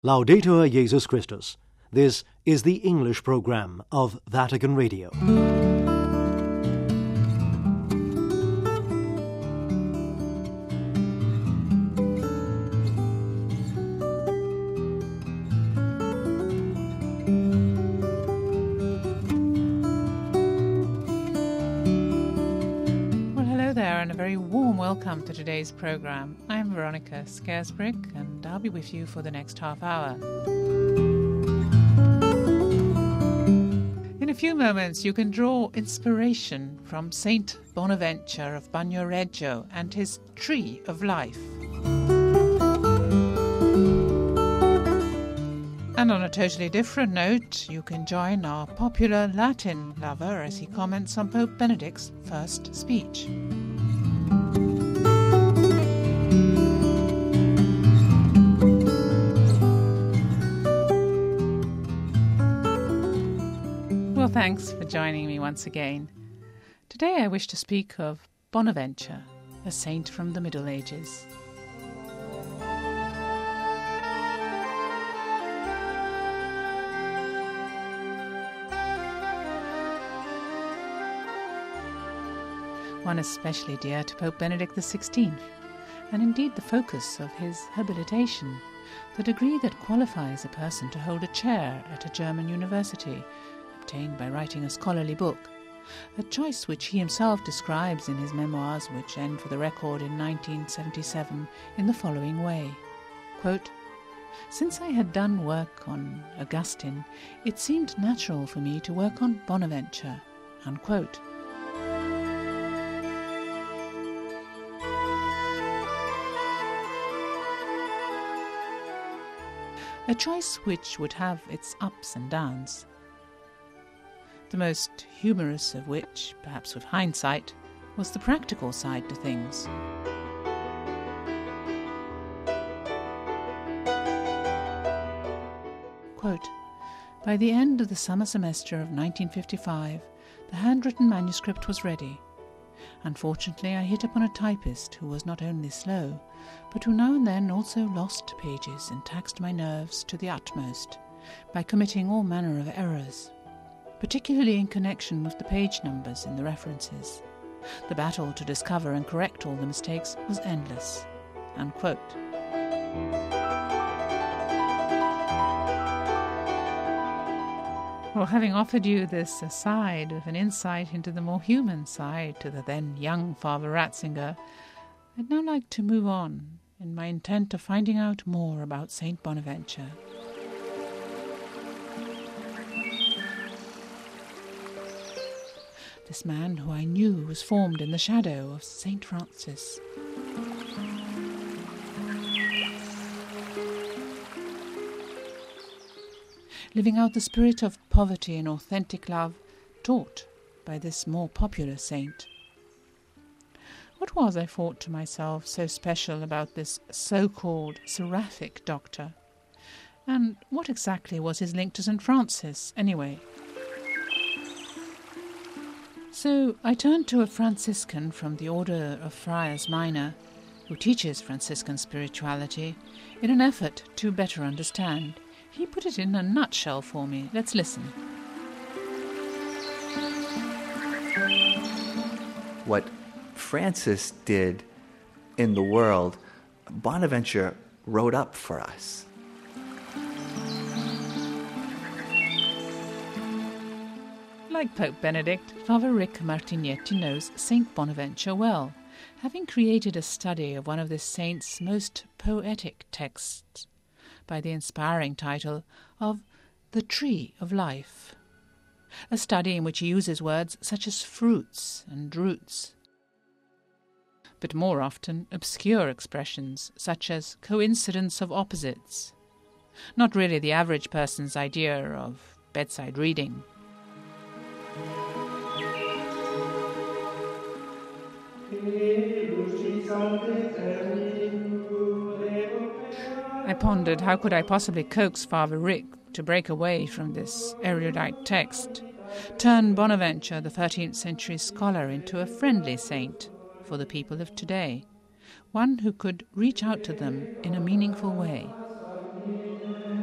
Laudetur Jesus Christus. This is the English program of Vatican Radio. And a very warm welcome to today's programme. I'm Veronica Scaresbrick and I'll be with you for the next half hour. In a few moments you can draw inspiration from Saint Bonaventure of Bagnoregio and his Tree of Life. And on a totally different note, you can join our popular Latin lover as he comments on Pope Benedict's first speech. Well, thanks for joining me once again. Today I wish to speak of Bonaventure, a saint from the Middle Ages. One especially dear to Pope Benedict XVI, and indeed the focus of his habilitation, the degree that qualifies a person to hold a chair at a German university, obtained by writing a scholarly book, a choice which he himself describes in his memoirs, which end for the record in 1977 in the following way, quote, "Since I had done work on Augustine, it seemed natural for me to work on Bonaventure," unquote. A choice which would have its ups and downs, the most humorous of which, perhaps with hindsight, was the practical side to things. Quote, "By the end of the summer semester of 1955, the handwritten manuscript was ready. Unfortunately, I hit upon a typist who was not only slow, but who now and then also lost pages and taxed my nerves to the utmost by committing all manner of errors, particularly in connection with the page numbers in the references. The battle to discover and correct all the mistakes was endless," unquote. Well, having offered you this aside with an insight into the more human side to the then young Father Ratzinger, I'd now like to move on in my intent of finding out more about Saint Bonaventure. This man who I knew was formed in the shadow of Saint Francis. Living out the spirit of poverty and authentic love taught by this more popular saint. What was, I thought to myself, so special about this so-called seraphic doctor? And what exactly was his link to St. Francis, anyway? So I turned to a Franciscan from the Order of Friars Minor, who teaches Franciscan spirituality, in an effort to better understand. He put it in a nutshell for me. Let's listen. What Francis did in the world, Bonaventure wrote up for us. Like Pope Benedict, Father Rick Martignetti knows Saint Bonaventure well, having created a study of one of this saint's most poetic texts, by the inspiring title of The Tree of Life, a study in which he uses words such as fruits and roots, but more often obscure expressions such as coincidence of opposites, not really the average person's idea of bedside reading. I pondered how could I possibly coax Father Rick to break away from this erudite text, turn Bonaventure, the 13th century scholar, into a friendly saint for the people of today, one who could reach out to them in a meaningful way.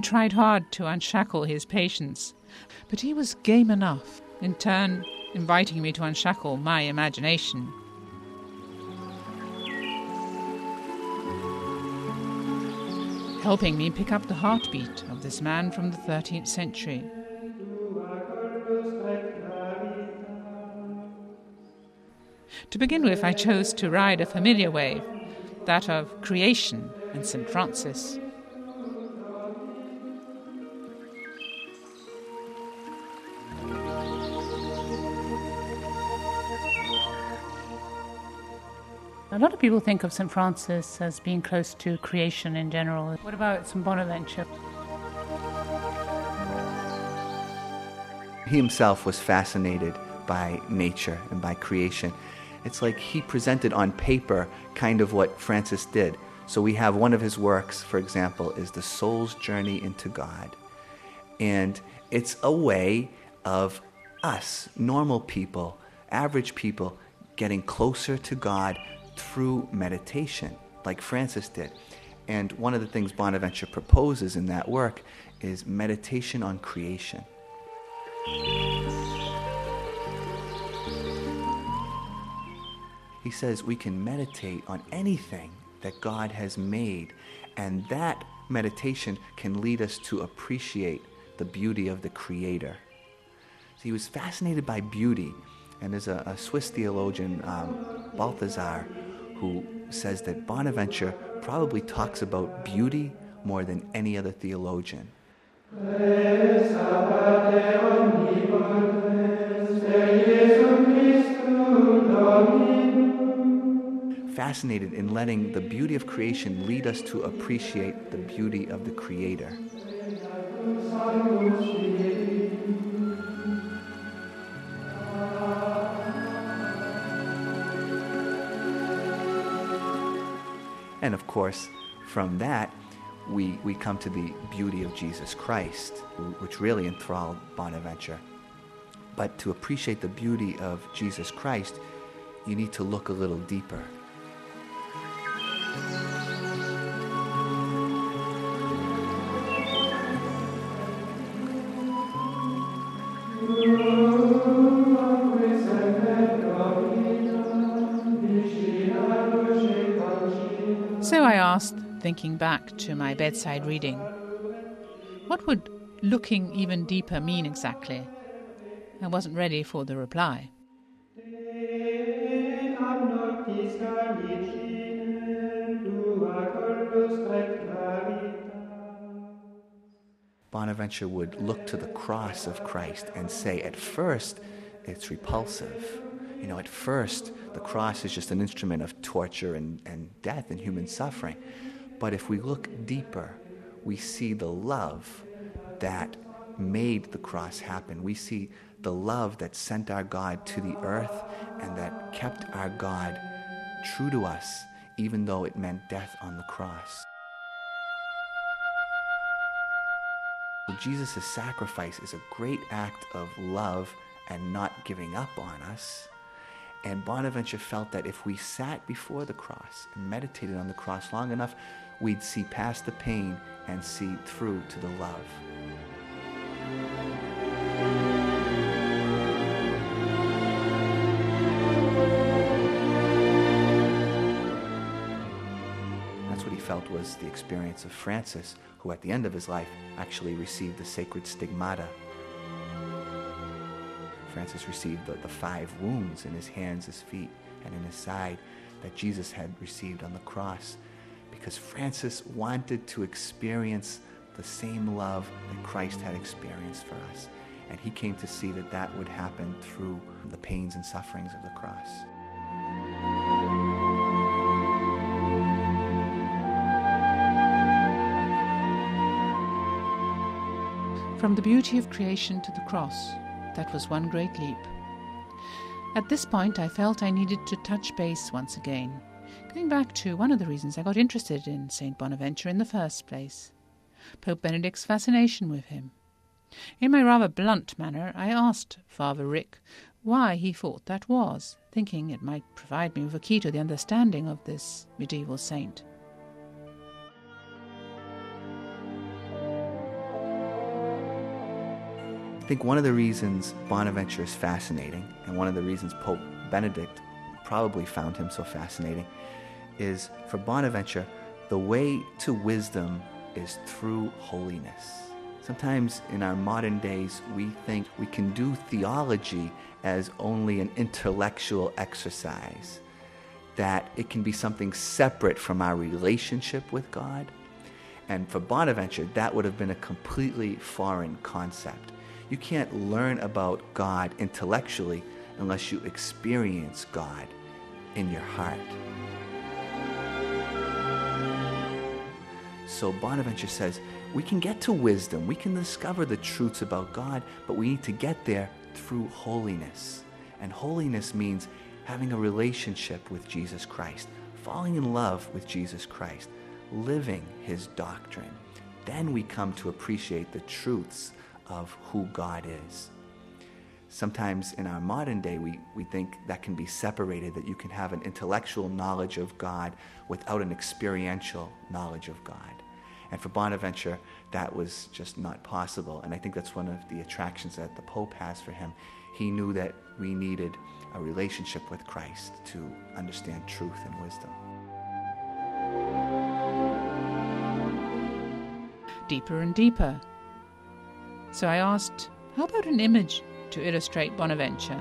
tried hard to unshackle his patience, but he was game enough, in turn inviting me to unshackle my imagination. Helping me pick up the heartbeat of this man from the 13th century. To begin with, I chose to ride a familiar wave, that of creation and St. Francis. A lot of people think of St. Francis as being close to creation in general. What about St. Bonaventure? He himself was fascinated by nature and by creation. It's like he presented on paper kind of what Francis did. So we have one of his works, for example, is The Soul's Journey into God. And it's a way of us, normal people, average people, getting closer to God through meditation, like Francis did. And one of the things Bonaventure proposes in that work is meditation on creation. He says we can meditate on anything that God has made, and that meditation can lead us to appreciate the beauty of the Creator. So he was fascinated by beauty, and there's a Swiss theologian, Balthasar, who says that Bonaventure probably talks about beauty more than any other theologian. Fascinated in letting the beauty of creation lead us to appreciate the beauty of the Creator. And of course, from that, we come to the beauty of Jesus Christ, which really enthralled Bonaventure. But to appreciate the beauty of Jesus Christ, you need to look a little deeper. So I asked, thinking back to my bedside reading, what would looking even deeper mean exactly? I wasn't ready for the reply. Bonaventure would look to the cross of Christ and say, at first, it's repulsive. You know, at first, the cross is just an instrument of torture and death and human suffering. But if we look deeper, we see the love that made the cross happen. We see the love that sent our God to the earth and that kept our God true to us, even though it meant death on the cross. So Jesus' sacrifice is a great act of love and not giving up on us. And Bonaventure felt that if we sat before the cross and meditated on the cross long enough, we'd see past the pain and see through to the love. That's what he felt was the experience of Francis, who at the end of his life actually received the sacred stigmata. Francis received the 5 wounds in his hands, his feet, and in his side that Jesus had received on the cross, because Francis wanted to experience the same love that Christ had experienced for us. And he came to see that that would happen through the pains and sufferings of the cross. From the beauty of creation to the cross, that was one great leap. At this point, I felt I needed to touch base once again, going back to one of the reasons I got interested in St. Bonaventure in the first place, Pope Benedict's fascination with him. In my rather blunt manner, I asked Father Rick why he thought that was, thinking it might provide me with a key to the understanding of this medieval saint. I think one of the reasons Bonaventure is fascinating, and one of the reasons Pope Benedict probably found him so fascinating, is for Bonaventure, the way to wisdom is through holiness. Sometimes in our modern days, we think we can do theology as only an intellectual exercise, that it can be something separate from our relationship with God. And for Bonaventure, that would have been a completely foreign concept. You can't learn about God intellectually unless you experience God in your heart. So Bonaventure says, we can get to wisdom, we can discover the truths about God, but we need to get there through holiness. And holiness means having a relationship with Jesus Christ, falling in love with Jesus Christ, living his doctrine. Then we come to appreciate the truths of who God is. Sometimes in our modern day, we think that can be separated, that you can have an intellectual knowledge of God without an experiential knowledge of God. And for Bonaventure, that was just not possible. And I think that's one of the attractions that the Pope has for him. He knew that we needed a relationship with Christ to understand truth and wisdom. Deeper and deeper. So I asked, how about an image to illustrate Bonaventure?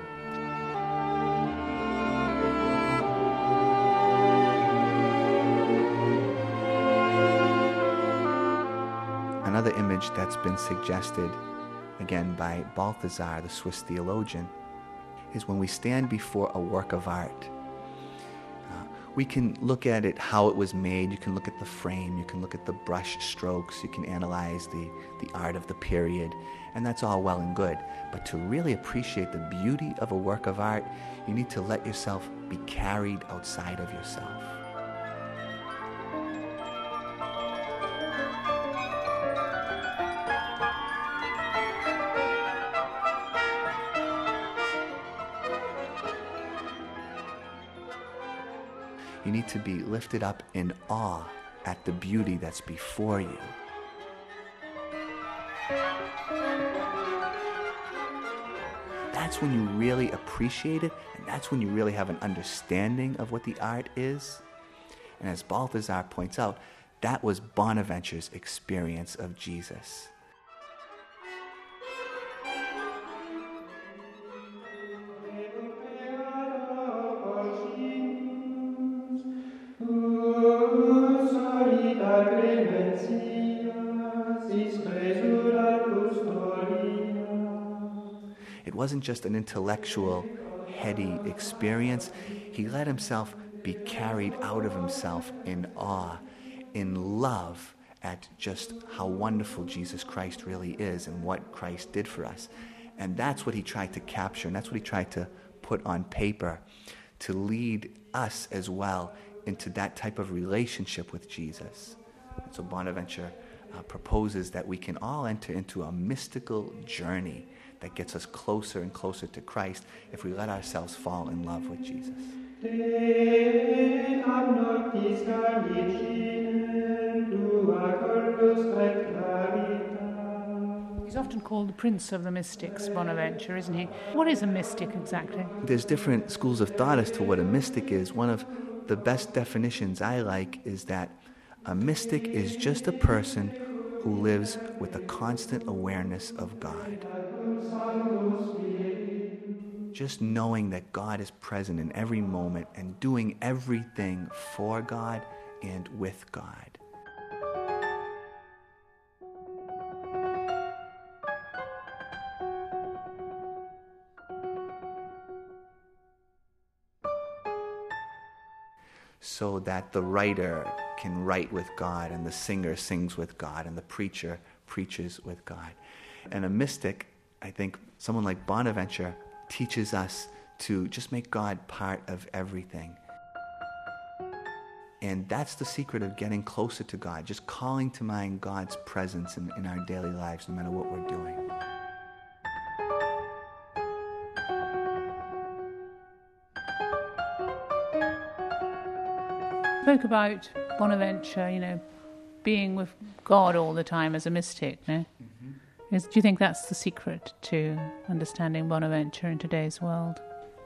Another image that's been suggested, again by Balthasar, the Swiss theologian, is when we stand before a work of art. We can look at it, how it was made. You can look at the frame. You can look at the brush strokes. You can analyze the art of the period. And that's all well and good. But to really appreciate the beauty of a work of art, you need to let yourself be carried outside of yourself. You need to be lifted up in awe at the beauty that's before you. That's when you really appreciate it, and that's when you really have an understanding of what the art is. And as Balthasar points out, that was Bonaventure's experience of Jesus. It wasn't just an intellectual, heady experience. He let himself be carried out of himself in awe, in love at just how wonderful Jesus Christ really is and what Christ did for us. And that's what he tried to capture, and that's what he tried to put on paper to lead us as well into that type of relationship with Jesus. And so Bonaventure proposes that we can all enter into a mystical journey that gets us closer and closer to Christ if we let ourselves fall in love with Jesus. He's often called the Prince of the Mystics, Bonaventure, isn't he? What is a mystic exactly? There's different schools of thought as to what a mystic is. One of the best definitions I like is that a mystic is just a person who lives with a constant awareness of God. Just knowing that God is present in every moment and doing everything for God and with God. So that the writer can write with God, and the singer sings with God, and the preacher preaches with God. And a mystic, I think someone like Bonaventure, teaches us to just make God part of everything. And that's the secret of getting closer to God, just calling to mind God's presence in our daily lives, no matter what we're doing. Spoke about Bonaventure, being with God all the time as a mystic, no? Mm-hmm. Do you think that's the secret to understanding Bonaventure in today's world?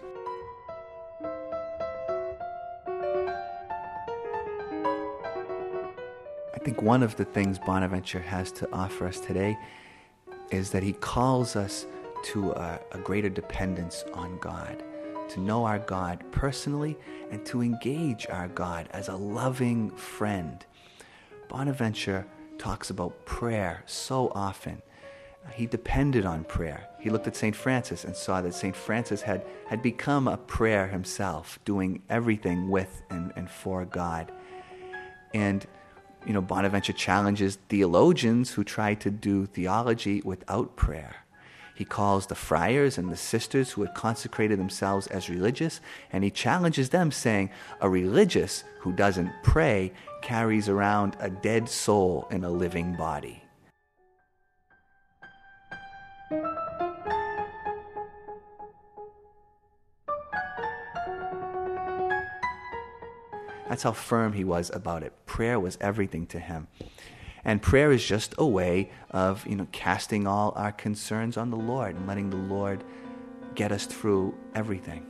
I think one of the things Bonaventure has to offer us today is that he calls us to a greater dependence on God, to know our God personally and to engage our God as a loving friend. Bonaventure talks about prayer so often. He depended on prayer. He looked at St. Francis and saw that St. Francis had become a prayer himself, doing everything with and for God. And Bonaventure challenges theologians who try to do theology without prayer. He calls the friars and the sisters who had consecrated themselves as religious, and he challenges them, saying, a religious who doesn't pray carries around a dead soul in a living body. That's how firm he was about it. Prayer was everything to him. And prayer is just a way of, casting all our concerns on the Lord and letting the Lord get us through everything.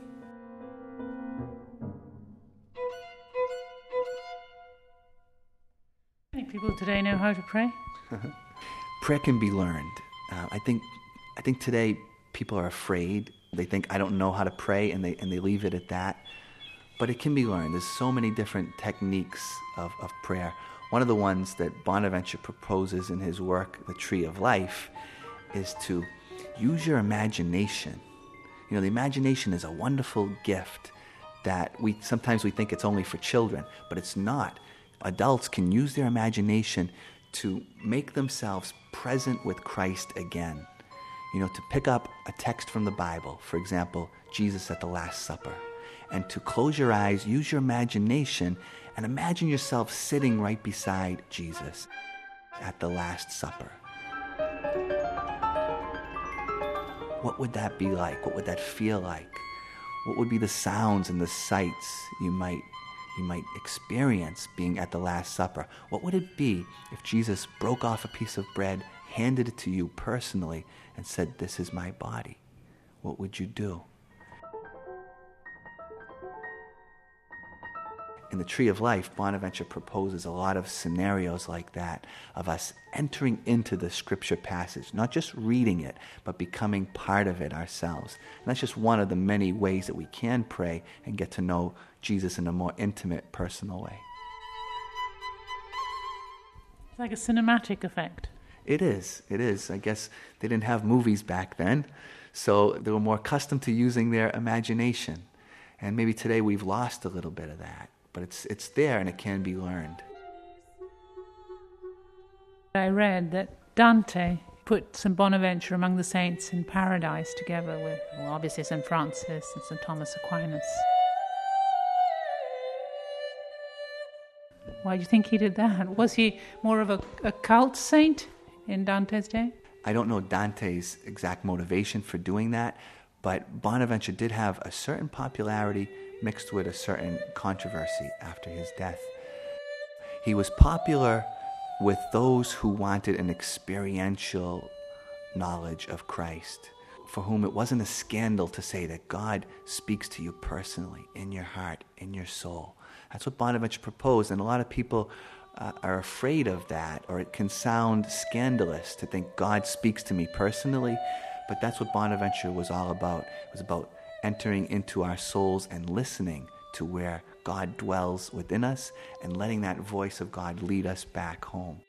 I think people today know how to pray. Prayer can be learned. I think today people are afraid. They think, I don't know how to pray, and they leave it at that. But it can be learned. There's so many different techniques of prayer. One of the ones that Bonaventure proposes in his work, The Tree of Life, is to use your imagination. The imagination is a wonderful gift that sometimes we think it's only for children, but it's not. Adults can use their imagination to make themselves present with Christ again. To pick up a text from the Bible, for example, Jesus at the Last Supper, and to close your eyes, use your imagination, and imagine yourself sitting right beside Jesus at the Last Supper. What would that be like? What would that feel like? What would be the sounds and the sights you might experience being at the Last Supper? What would it be if Jesus broke off a piece of bread, handed it to you personally, and said, "This is my body"? What would you do? In The Tree of Life, Bonaventure proposes a lot of scenarios like that, of us entering into the scripture passage, not just reading it, but becoming part of it ourselves. And that's just one of the many ways that we can pray and get to know Jesus in a more intimate, personal way. It's like a cinematic effect. It is. I guess they didn't have movies back then, so they were more accustomed to using their imagination. And maybe today we've lost a little bit of that. But it's there and it can be learned. I read that Dante put St. Bonaventure among the saints in paradise together with, obviously, St. Francis and St. Thomas Aquinas. Why do you think he did that? Was he more of a cult saint in Dante's day? I don't know Dante's exact motivation for doing that, but Bonaventure did have a certain popularity mixed with a certain controversy after his death. He was popular with those who wanted an experiential knowledge of Christ, for whom it wasn't a scandal to say that God speaks to you personally, in your heart, in your soul. That's what Bonaventure proposed, and a lot of people are afraid of that, or it can sound scandalous to think God speaks to me personally, but that's what Bonaventure was all about. It was about entering into our souls and listening to where God dwells within us and letting that voice of God lead us back home.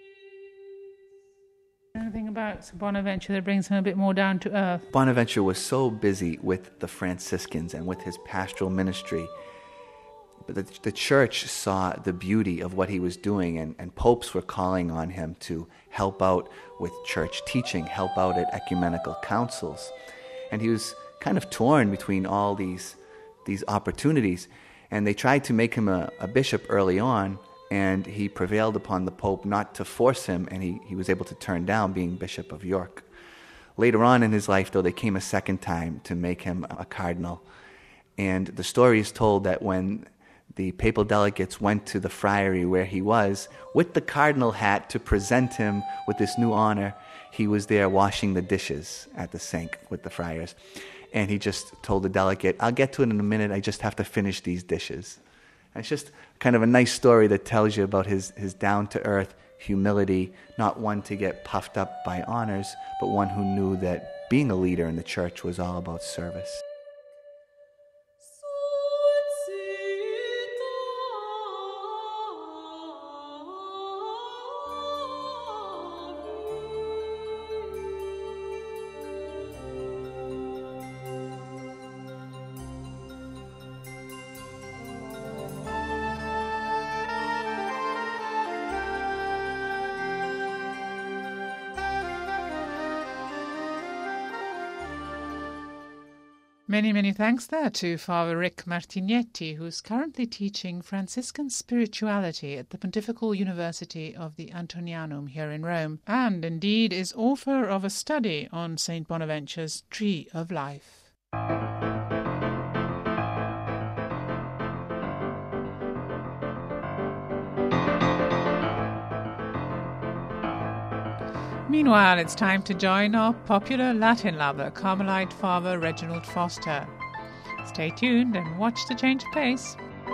Anything about St. Bonaventure that brings him a bit more down to earth? Bonaventure was so busy with the Franciscans and with his pastoral ministry, but the church saw the beauty of what he was doing, and popes were calling on him to help out with church teaching, help out at ecumenical councils. And he was kind of torn between all these opportunities, and they tried to make him a bishop early on, and he prevailed upon the Pope not to force him, and he was able to turn down being Bishop of York. Later on in his life, though, they came a second time to make him a cardinal, and the story is told that when the papal delegates went to the friary where he was with the cardinal hat to present him with this new honor, he was there washing the dishes at the sink with the friars. And he just told the delegate, I'll get to it in a minute, I just have to finish these dishes. And it's just kind of a nice story that tells you about his down-to-earth humility, not one to get puffed up by honors, but one who knew that being a leader in the church was all about service. Many, many thanks there to Father Rick Martignetti, who's currently teaching Franciscan spirituality at the Pontifical University of the Antonianum here in Rome, and indeed is author of a study on St. Bonaventure's Tree of Life. Meanwhile, it's time to join our popular Latin lover, Carmelite Father Reginald Foster. Stay tuned and watch the change of pace.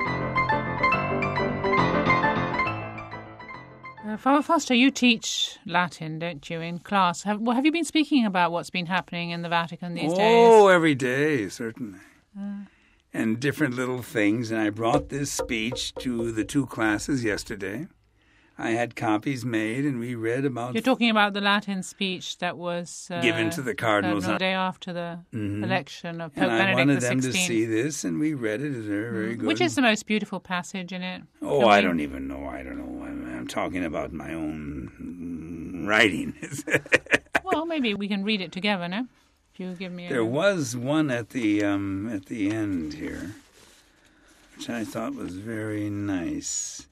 Father Foster, you teach Latin, don't you, in class? Have you been speaking about what's been happening in the Vatican these days? Oh, every day, certainly. And different little things. And I brought this speech to the 2 classes yesterday. I had copies made, and we read about... You're talking about the Latin speech that was... given to the cardinals. The day after the election of Pope and Benedict XVI. I wanted them to see this, and we read it. It's very, very good. Which is the most beautiful passage in it? Oh, I don't even know. I don't know. I'm talking about my own writing. Well, maybe we can read it together, no? If you give me There was one at the end here, which I thought was very nice.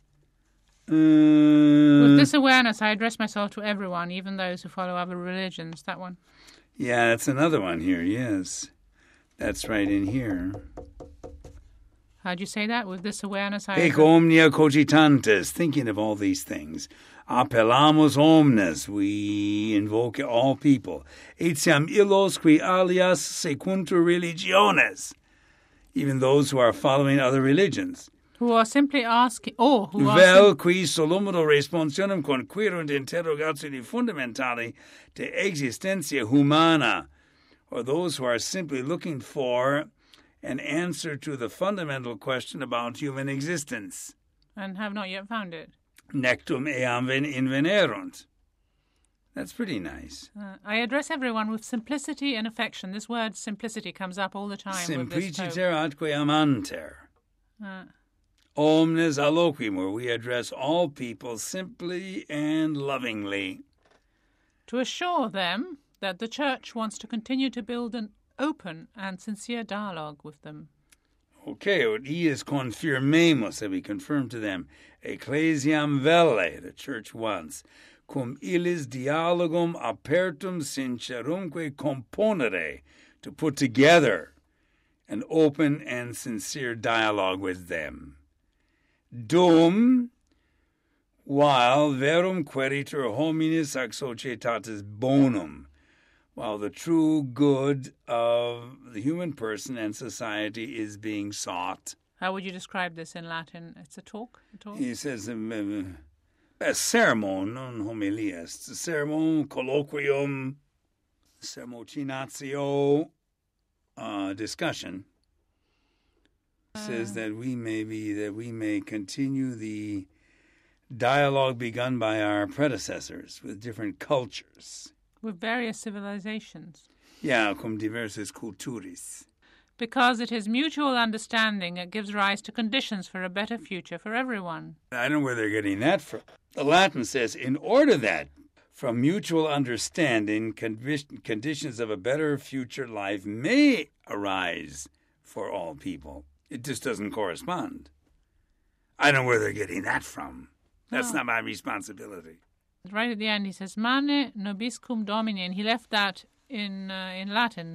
With this awareness, I address myself to everyone, even those who follow other religions. That one. Yeah, that's another one here, yes. That's right in here. How'd you say that? With this awareness, I... Ec omnia cogitantes, thinking of all these things. Appellamos omnes, we invoke all people. Etiam illos qui alias secuntur religiones, even those who are following other religions. Who are simply asking... Vel qui solomodo responsionem conquirunt interrogationi fundamentali de existentia humana, or those who are simply looking for an answer to the fundamental question about human existence. And have not yet found it. Nectum eam invenerunt. That's pretty nice. I address everyone with simplicity and affection. This word simplicity comes up all the time. Simpliciter atque amanter. Omnes alloquimur, we address all people simply and lovingly. To assure them that the Church wants to continue to build an open and sincere dialogue with them. Okay, ut iis confirmemus, that we confirm to them, ecclesiam velle, the Church wants, cum illis dialogum apertum sincerumque componere, to put together an open and sincere dialogue with them. Dum, while verum queritur hominis ac societatis bonum, while the true good of the human person and society is being sought. How would you describe this in Latin? It's a talk? He says, a sermon, non homilia, est a sermon, colloquium, sermocinatio, discussion. Says that we may continue the dialogue begun by our predecessors with different cultures. With various civilizations. Yeah, cum diversis culturis. Because it is mutual understanding that gives rise to conditions for a better future for everyone. I don't know where they're getting that from. The Latin says, in order that from mutual understanding, conditions of a better future life may arise for all people. It just doesn't correspond. I don't know where they're getting that from. That's not my responsibility. Right at the end, he says, Mane nobiscum Domini, and he left that in Latin.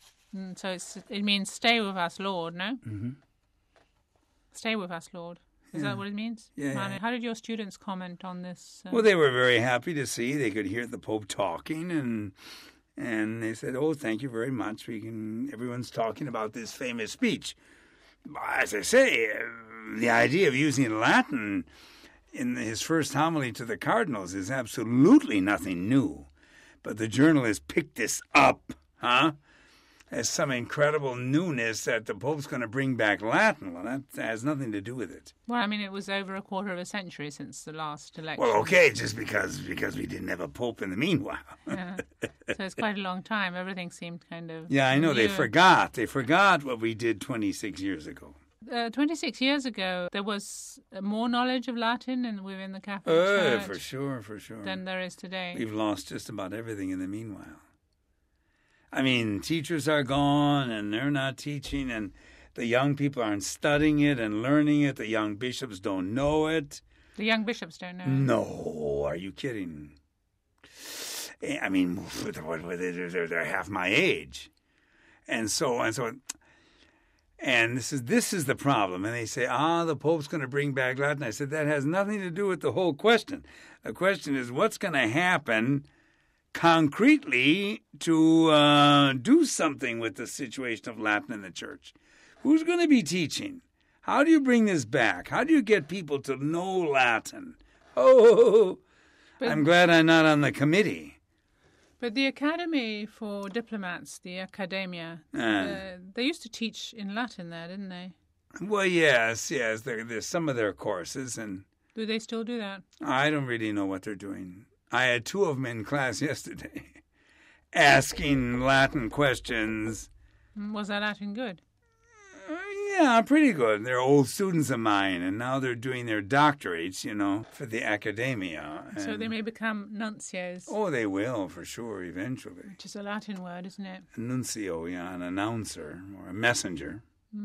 So it means, stay with us, Lord, no? Mm-hmm. Stay with us, Lord. Is that what it means? Yeah. How did your students comment on this? Well, they were very happy to see. They could hear the Pope talking, and they said, "Oh, thank you very much. Everyone's talking about this famous speech." As I say, the idea of using Latin in his first homily to the cardinals is absolutely nothing new. But the journalist picked this up, as some incredible newness that the Pope's going to bring back Latin. Well, that has nothing to do with it. Well, I mean, it was over a quarter of a century since the last election. Well, okay, just because we didn't have a Pope in the meanwhile. Yeah. So it's quite a long time. Everything seemed kind of... Yeah, I know. new. They forgot what we did 26 years ago. 26 years ago, there was more knowledge of Latin within the Catholic Church. For sure. Than there is today. We've lost just about everything in the meanwhile. I mean, teachers are gone, and they're not teaching, and the young people aren't studying it and learning it. The young bishops don't know it. The young bishops don't know it? No, are you kidding? I mean, they're half my age. And this is the problem. And they say, the Pope's going to bring back Latin. I said, that has nothing to do with the whole question. The question is, what's going to happen concretely to do something with the situation of Latin in the Church? Who's going to be teaching? How do you bring this back? How do you get people to know Latin? I'm glad I'm not on the committee. But the Academy for Diplomats, the Academia, they used to teach in Latin there, didn't they? Well, yes. There's some of their courses. And do they still do that? I don't really know what they're doing. I had two of them in class yesterday asking Latin questions. Was that Latin good? Yeah, pretty good. They're old students of mine, and now they're doing their doctorates, for the academia. So they may become nuncios. Oh, they will, for sure, eventually. Which is a Latin word, isn't it? Nuncio, an announcer or a messenger.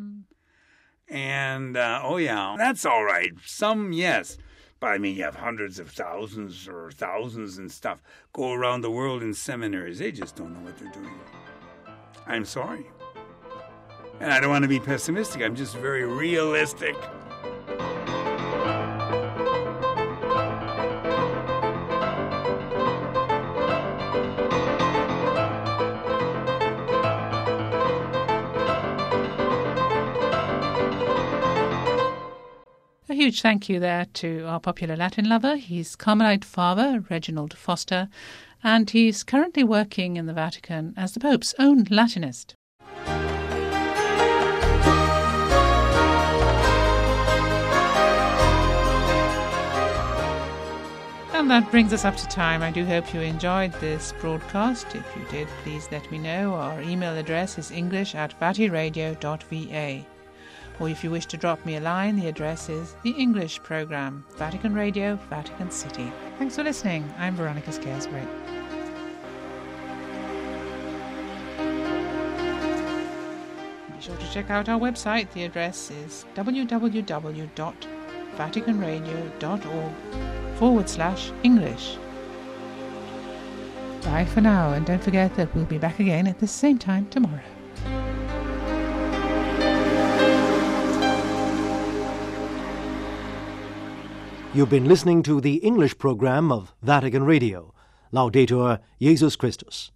And, that's all right. Some, yes. But, I mean, you have hundreds of thousands or thousands and stuff go around the world in seminaries. They just don't know what they're doing. I'm sorry. And I don't want to be pessimistic. I'm just very realistic. A huge thank you there to our popular Latin lover. He's Carmelite Father Reginald Foster, and he's currently working in the Vatican as the Pope's own Latinist. And that brings us up to time. I do hope you enjoyed this broadcast. If you did, please let me know. Our email address is english@vaticaradio.va. Or if you wish to drop me a line, the address is The English Programme, Vatican Radio, Vatican City. Thanks for listening. I'm Veronica Scaresbury. Be sure to check out our website. The address is www.vaticanradio.org/English. Bye for now, and don't forget that we'll be back again at the same time tomorrow. You've been listening to the English program of Vatican Radio. Laudetur Jesus Christus.